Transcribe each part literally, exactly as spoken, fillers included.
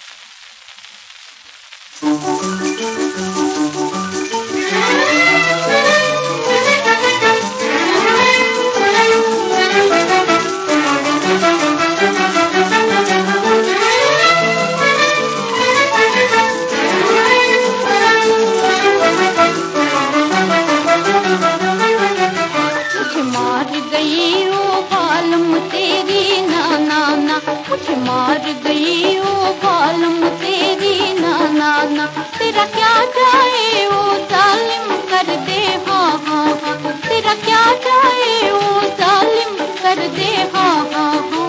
मार गई ओ बालम तेरी ना ना ना, तेरा क्या जाए ओ जालिम कर दे हाँ हाँ हाँ, तेरा क्या जाए ओ जालिम कर दे हाँ हाँ हाँ।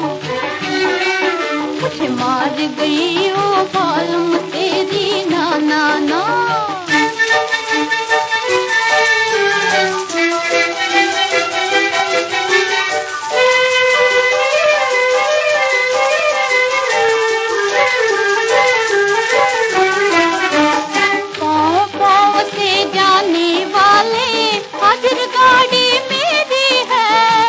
मुझे मार गई ओ बालम तेरी ना ना ना। हाजिर गाड़ी मेरी है,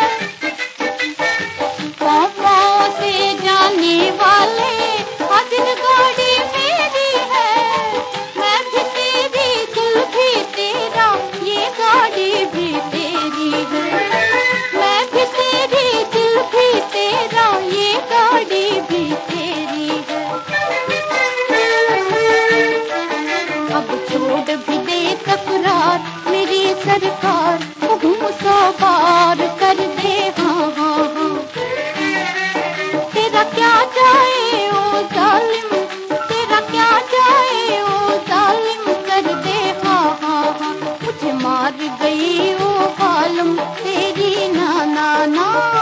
पाँव पाँव से जाने वाले हाजिर गाड़ी मेरी है। मैं भी तेरी दिल भी तेरा ये गाड़ी भी तेरी है। मैं भी तेरी दिल भी तेरा ये गाड़ी भी तेरी है। अब छोड़ भी दे तकरार मेरी सरकार, हुक्म सौ बार कर दे हाँ हाँ हाँ। तेरा क्या जाए ओ जालिम, तेरा क्या जाए ओ जालिम कर दे हाँ हाँ हाँ। मुझे मार गई ओ बालम तेरी ना ना ना।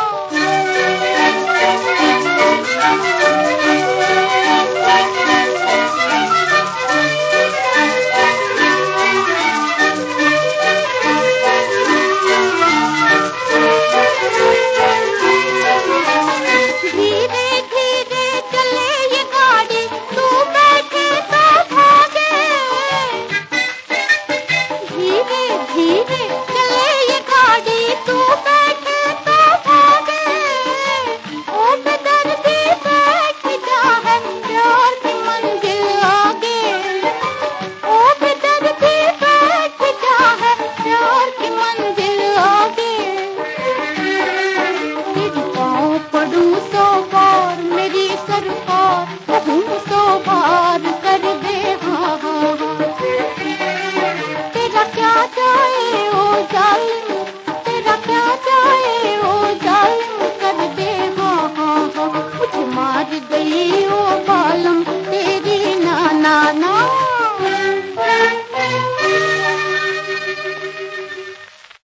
धीरे चले ये गाड़ी तू बैठे तो भागे, ओ बेदर्दी बैठ जा है प्यार की मंजिल आगे। ओ बेदर्दी बैठ जा है प्यार की मंजिल आगे। तेरी पाँव पड़ूं सौ बार मेरी सरकार, कहूँ सौ बार कर दे हाँ हाँ हाँ। तेरा क्या जाए ओ जालिम, तेरा क्या जाए ओ जालिम कर दे हाँ हाँ हाँ। मुझे मार गई ओ बालम तेरी ना ना ना।